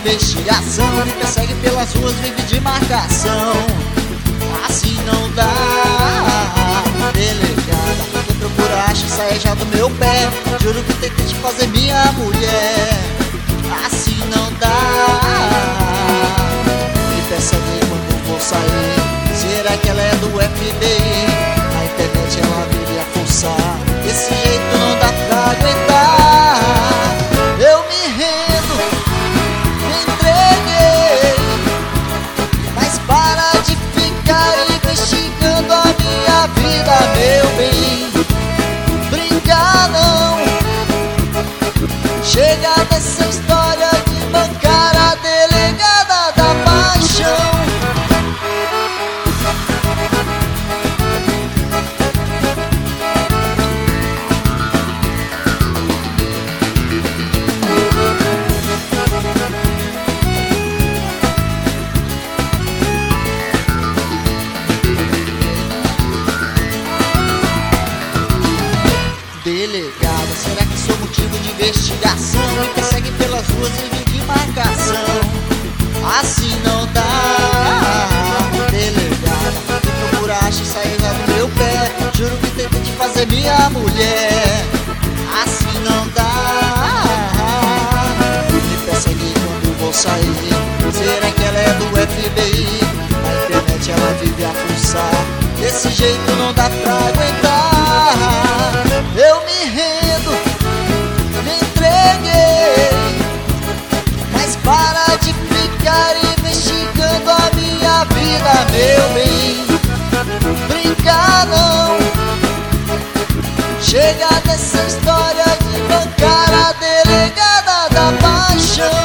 investigação, me persegue pelas ruas, vive de marcação. Assim não dá, delegada. Quem procura acha, sai já do meu pé. Juro que tentei te fazer minha mulher. Assim não dá, me persegue quando vou sair. Será que ela é do FBI? Na internet ela vive a fuçar. Desse jeito não dá pra aguentar. Eu me rendo, me entreguei, mas para de ficar investigando a minha vida, meu bem. Brincar não, chega dessa história de bancar a delegada da paixão. Delegada, será que sou motivo de investigação? Me persegue pelas ruas e vive de marcação. Assim não dá, delegada. Quem procura acha e sai já do meu pé. Juro que tentei te fazer minha mulher. Assim não dá, me persegue quando vou sair. Será que ela é do FBI? Na internet ela vive a fuçar. Desse jeito não dá pra aguentar. Eu me rendo, me entreguei, mas para de ficar investigando a minha vida, meu bem. Brincar não, chega dessa história de bancar a delegada da paixão.